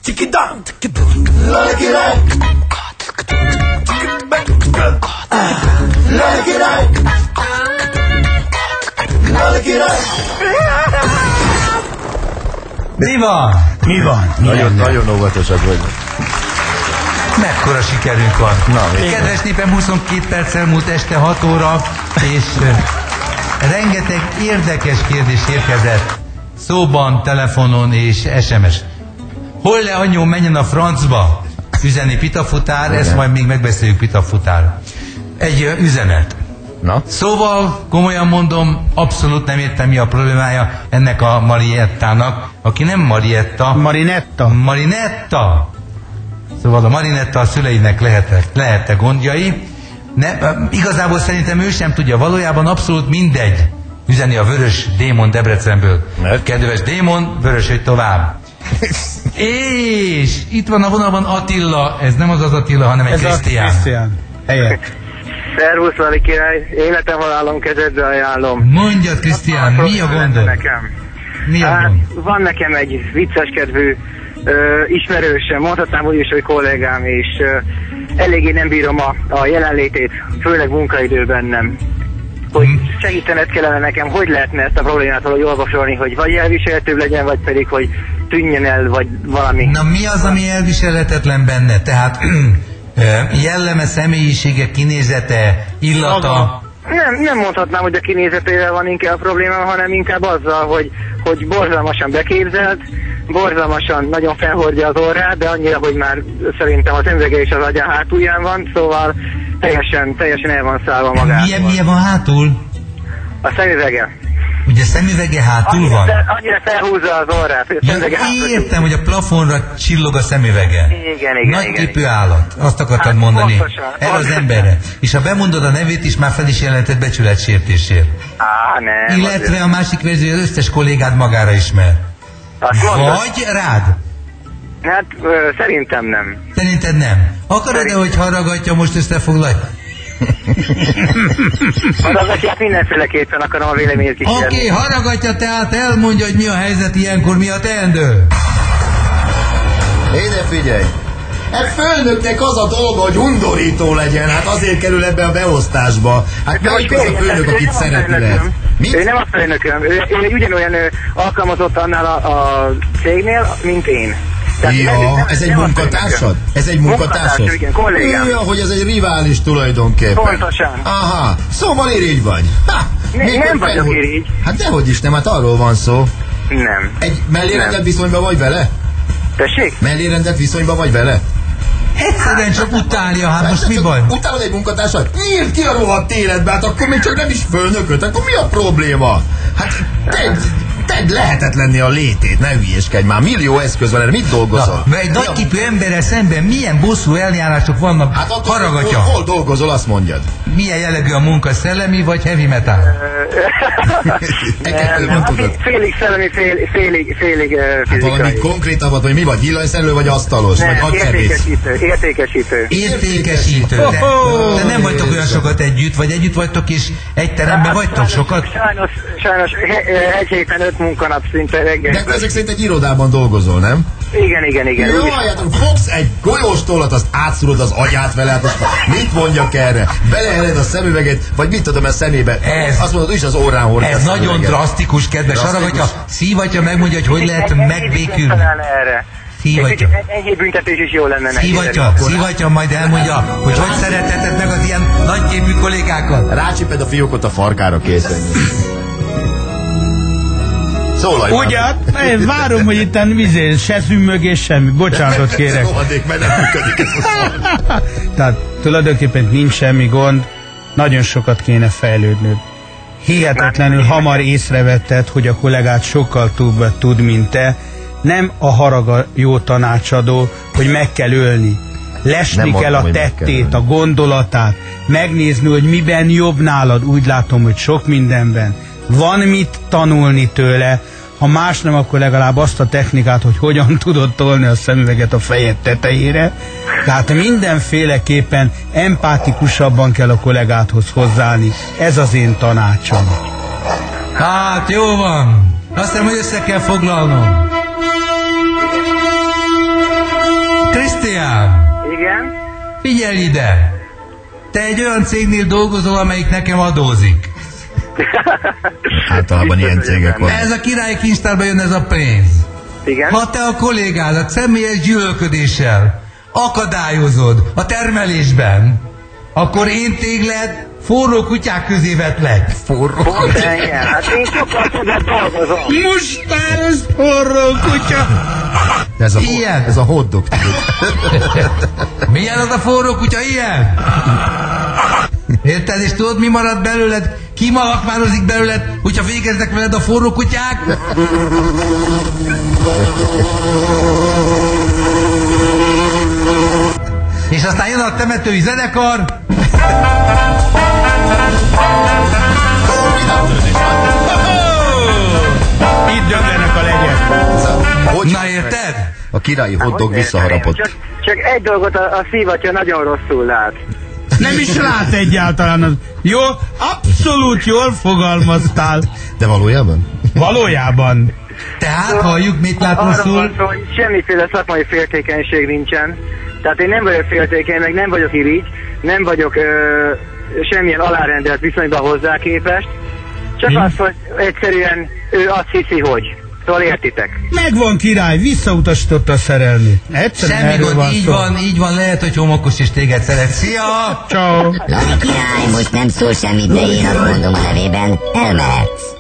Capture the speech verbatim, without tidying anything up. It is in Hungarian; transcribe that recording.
Tiki-dang, laki-rak. Laki-rak. Laki-rak. Mi van? Mi van? Nagyon, nagyon óvatosak vagy. Mekkora sikerünk van. Na, kedves népem, huszonkét perccel múlt este hat óra, és uh, rengeteg érdekes kérdés érkezett szóban, telefonon és es em es. Hol le anyó, menjen a francba? Üzeni Pitafutár, ezt majd még megbeszéljük, Pitafutár. Egy uh, üzenet. Na? Szóval, komolyan mondom, abszolút nem értem, mi a problémája ennek a Mariettának, aki nem Marietta. Marinetta. Marinetta. Szóval a Marinetta a szüleinek lehettek, lehettek gondjai. Ne, igazából szerintem ő sem tudja, valójában abszolút mindegy. Üzeni a Vörös Démon Debrecenből. Mert? Kedves Démon, vörösödj tovább. És itt van a vonalban Attila, ez nem az az Attila, hanem egy Krisztián. Ez a Krisztián. Helyek. Szervusz, Vali király, életem halálom kezedbe ajánlom. Mondjad, Krisztián, mi a gondod? Nekem. Mi a Hát, gond? van nekem egy vicceskedvű ö, ismerősöm, mondhatnám úgy is, hogy kollégám, és ö, eléggé nem bírom a, a jelenlétét, főleg munkaidőben nem. Hogy segítened kellene nekem, hogy lehetne ezt a problémát valahogy olvasolni, hogy vagy elviselhetőbb legyen, vagy pedig, hogy tűnjön el, vagy valami. Na mi az, ami elviselhetetlen benne? Tehát jelleme, személyisége, kinézete, illata? Nem, nem mondhatnám, hogy a kinézetével van inkább a probléma, hanem inkább azzal, hogy, hogy borzalmasan beképzelt, borzalmasan nagyon felhordja az orrát, de annyira, hogy már szerintem az önvege és az agya hátulján van, szóval teljesen, teljesen el van szállva magától. Milyen, milyen van hátul? A szemüvege. Ugye szemüvege hátul annyira van? Fel, annyira felhúzza az orrát, hogy a Ja, szemüvege hátul. értem, hogy a plafonra csillog a szemüvege. Igen, igen, Nagyképű igen. állat, azt akartad Hát, mondani. pontosan, Erre az pontosan. emberre. És ha bemondod a nevét is, már fel is jelentett becsületsértésért. Á, nem. Illetve azért. a másik verzió, az összes kollégád magára ismer. Azt mondod? Vagy rád? Hát ö, szerintem nem. Szerinted nem? Akarod-e, hogy haragatja, most összefoglalj? Haragatját mindenféleképpen akarom a véleményét kísérni. Oké, okay, haragatja, tehát elmondja, hogy mi a helyzet ilyenkor, mi a teendő. Ide figyelj! Hát főnöknek az a dolga, hogy undorító legyen, hát azért kerül ebbe a beosztásba. Hát De melyik most az a ő- főnök, ő akit nem a szeretni főnököm. lehet? Mit? Ő nem a főnököm, ő, ő ugyanolyan ő, alkalmazott annál a, a cégnél, mint én. Tehát nem- Ja, nem- ez egy nem a munkatársad? főnököm. Ez egy munkatársad? Munkatársam, igen, kollégám. Ja, hogy ez egy rivális tulajdonképpen. Pontosan. Aha, szóval irigy vagy. Ha, Ne- még nem hogy vagyok felhúz- irigy. Hát dehogy is nem, hát arról van szó. Nem. Egy mellérendelt Nem. viszonyban vagy vele? Tessék? Mellérendelt viszonyban vagy vele? Egyszerűen csak utálja, hát most mi baj? Utálod egy munkatársat? Nyílt ki a rohadt életbe, hát akkor még csak nem is fölnököt, akkor mi a probléma? Hát tedd, tedd lehetetlenni a létét, ne hülyéskedj már, millió eszköz van erre, mit dolgozol? Na, egy nagyképű emberrel szemben milyen bosszú eljárások vannak, Hát akkor haragatja. hol, hol dolgozol, azt mondjad. Milyen jellegű a munka, szellemi vagy heavy metal? Eket, Nem, nem hát tudod. félig szellemi, félig, félig, félig uh, Hát valami fizikai. konkrétabbat, hogy mi vagy, villanyszerelő vagy asztalos, vagy Nem, agyszerész. értékesítő, értékesítő. Értékesítő. De, de nem vagytok olyan sokat együtt, vagy együtt vagytok és egy teremben vagytok sokat? Sajnos, sajnos he- egy héten öt munkanap szinte reggel. De ezek szerint egy irodában dolgozol, nem? Igen, igen, igen. Jó, Úgyis- hát fogsz egy golyóstollat, azt átszúrod az agyát vele, hát azt mit mondjak erre? Beleheled a szemüveget, vagy mit tudom a szemébe? Ez- azt mondod, is az órán hordja. Ez nagyon drasztikus, kedves Drasztikus. haragatja, szívatja, megmondja, hogy hogy lehet Ennyi megbékülni. büntetés talán erre. Szívatja. Egy- Ennyi büntetés is jó lenne neki. Szívatja, szívatja, majd elmondja, hogy hogy szereteted meg az ilyen nagyképű kollégákat. Rácsiped a fiókot a farkára, készen. Szólalj már. Ugye, én várom, hogy itt vizén se szümmögés, semmi. Bocsánatot kérek. Rohadék, mert nem működik ez a szar. Tehát tulajdonképpen nincs semmi gond, nagyon sokat kéne fejlődnöd. Hihetetlenül hamar észrevetted, hogy a kollégát sokkal többet tud, mint te. Nem a harag a jó tanácsadó, hogy meg kell ölni. Lesni Nem kell mondom, a hogy meg kell tettét, ölni. a gondolatát, megnézni, hogy miben jobb nálad. Úgy látom, hogy sok mindenben. Van mit tanulni tőle, ha más nem, akkor legalább azt a technikát, hogy hogyan tudod tolni a szemüveget a fejed tetejére. Tehát mindenféleképpen empátikusabban kell a kollégádhoz hozzáállni. Ez az én tanácsom. Hát jó van. Azt hiszem, hogy össze kell foglalnom. Figyelj ide! Te egy olyan cégnél dolgozol, amelyik nekem adózik. Általában ilyen cégek van. Ez a királyi kincstárba jön ez a pénz. Igen. Ha te a kollégádat személyes gyűlölködéssel akadályozod a termelésben, akkor én téged forró kutyák közé vetlek. Forró Pont engem. Hát én sokkal többet dolgozom. Mustáros forró kutya! Ez a, Ilyen. ez a hotdog. Milyen az a forró kutya? Ilyen? Érted? És tudod, mi marad belőled? Ki malakmározik belőled, hogyha végeznek veled a forró kutyák? És aztán jön a temetői zenekar. Itt döglenek a legyek. Hogy Na érted? a királyi hotdog visszaharapott. Csak, csak egy dolgot a, a szívatja nagyon rosszul lát. Nem is lát egyáltalán az. Jó, abszolút jól fogalmaztál. De valójában? Valójában. Tehát halljuk, mit lát Arra rosszul. van szó, hogy semmiféle szakmai féltékenység nincsen. Tehát én nem vagyok féltékeny, meg nem vagyok irigy, nem vagyok ö, semmilyen alárendelt viszonyban hozzá képest. Csak az, hogy egyszerűen ő azt hiszi, hogy. Szóval értitek. Megvan király, visszautasította a szerelmi. Egyszerűen Semmi erről gond, van így szó. van, így van, lehet, hogy homokos is téged szeret. Szia! Ciao. Lali király most nem szól semmit, de én azt mondom a nevében, elmehetsz.